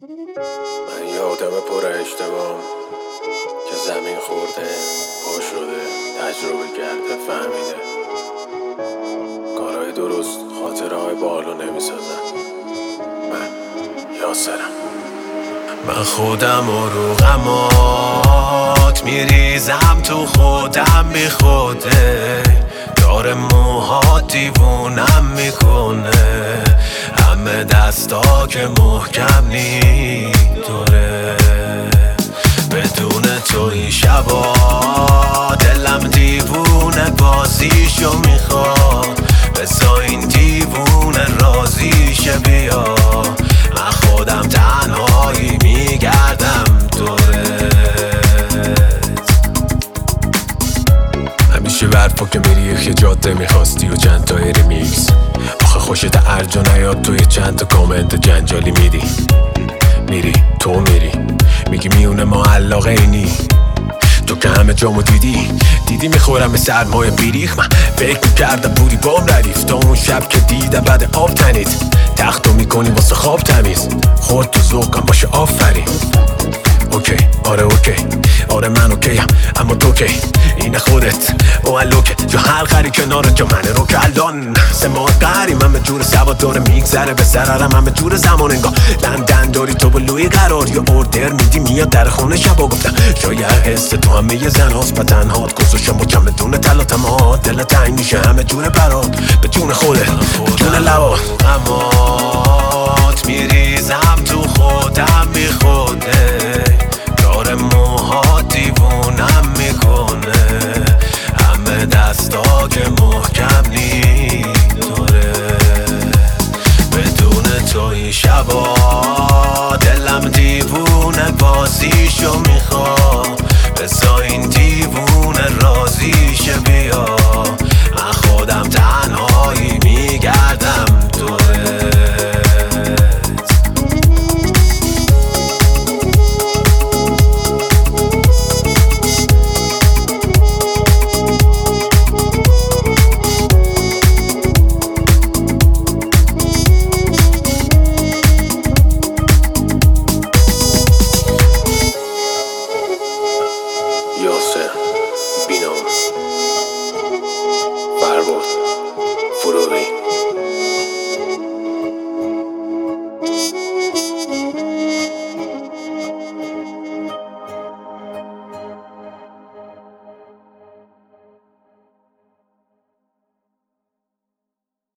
من یه آدم پر اشتباهم که زمین خورده، پا شده، تجربه کرده، فهمیده کارهای درست خاطره های بالو نمیسازن. من یاسرم. من خودم رو غمات میریزم تو خودم بی خوده، دار موهات دیوونم میکنه، همه دستا که محکم نی دوره. بدون تو این شبا دلم دیوونه بازیشو میخواد، بسا این دیوونه رازیشه بیا. من خودم تنهایی میگردم دورت، همیشه برفا که میری یه جاده میخواستی و چند تا ریمیکس. آخه خوشت ارج و نیاد توی چند تا کامنت جنجالی میری تو میگی میونه ما علاقه اینی. تو که همه جامو دیدی میخورم به سرمایه بیریخ. من فکر میکردم بودی بام ردیف تا اون شب که دیدم بعد آب تنید تختو میکنی واسه خواب تمیز. خورد تو ذوقم باشه آفرین. اوکی آره من اوکیم، اما تو کی اینه خودت اوالوکه جو حلقری کنارت جو منه رو که الان سه ماه قهری. من به جور سواد داره میگذره به ضررم، من به جور زمان انگاه لندن داری تو بلوی قرار یا اوردر میدی میاد در خونه شبا. گفتم شاید حس تو همه یه زن هاست و تنهات گذاشم با کم بدون تلاتمات. دل تنگ میشه همه جور برات به جون خودت به جون لبات. امات میریزم تو خودم بی خوده، دار موها دیوونم میکنه، همه دستا که محکم نی دوره. بدون تو این شبا